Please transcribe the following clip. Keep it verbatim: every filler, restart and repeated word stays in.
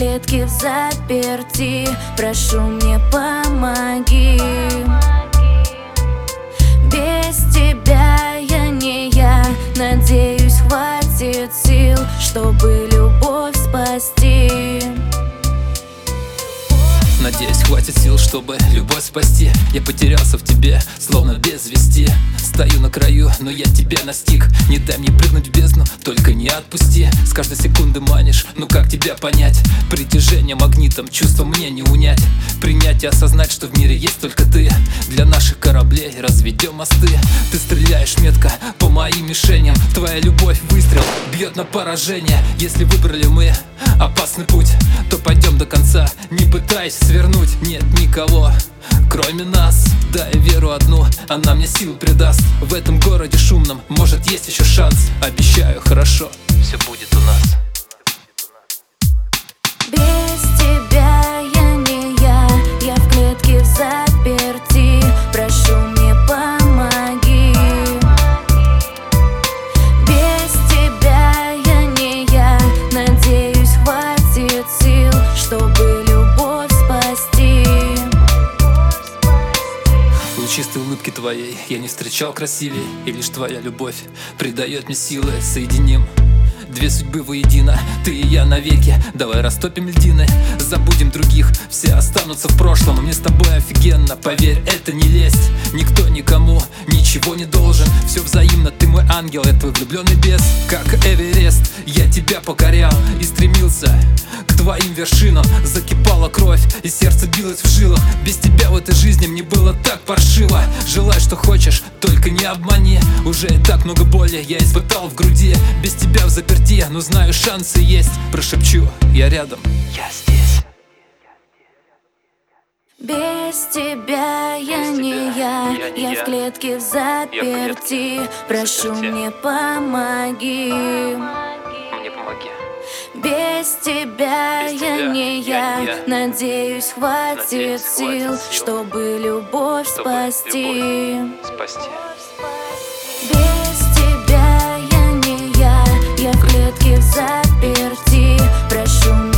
клетке в заперти, прошу, мне помоги. Без тебя я не я, надеюсь, хватит сил, чтобы любовь спасти. Надеюсь, хватит сил, чтобы любовь спасти. Я потерялся в тебе, словно без вести. Стою на краю, но я тебя настиг. Не дай мне прыгнуть в бездну, только не отпусти. С каждой секунды манишь, ну как тебя понять? Притяжение магнитом, чувства мне не унять. Принять и осознать, что в мире есть только ты. Для наших кораблей разведем мосты. Ты стреляешь метко по моим мишеням. Твоя любовь выстрел бьет на поражение. Если выбрали мы опасный путь, то пойдем до конца, не пытаясь свернуть. Нет никого, кроме нас. Дай веру одну, она мне сил придаст. В этом городе шумном, может, есть еще шанс. Обещаю, хорошо, все будет у нас. Без тебя я не я, я в клетке в заперти, прошу, мне помоги. Без тебя я не я, надеюсь, хватит сил, чтобы любовь спасти. Лучистой улыбки твоей я не встречал красивей, и лишь твоя любовь придает мне силы. Соединим две судьбы воедино, ты и я навеки. Давай растопим льдины, забудем других, все останутся в прошлом. Мне с тобой офигенно, поверь, это не лесть. Никто никому ничего не должен, все взаимно, ты мой ангел, я твой влюбленный бес. Как Эверест, я тебя покорял и стремился к твоим вершинам. Закипала кровь и сердце билось в жилах. Без тебя в этой жизни мне было так паршиво. Желай, что хочешь, только не обмани. Уже и так много боли я испытал в груди. Без тебя в заперти, но знаю, шансы есть. Прошепчу, я рядом, я здесь. Без тебя я Без не тебя я, я не я я. в клетке в заперти, прошу, заперти. мне помоги. Мне помоги. Без тебя Без я тебя не я я, не я. надеюсь, хватит Надеюсь, сил, хватит сил, чтобы любовь чтобы спасти. любовь спасти. Без тебя я не я, я в клетке в заперти, прошу,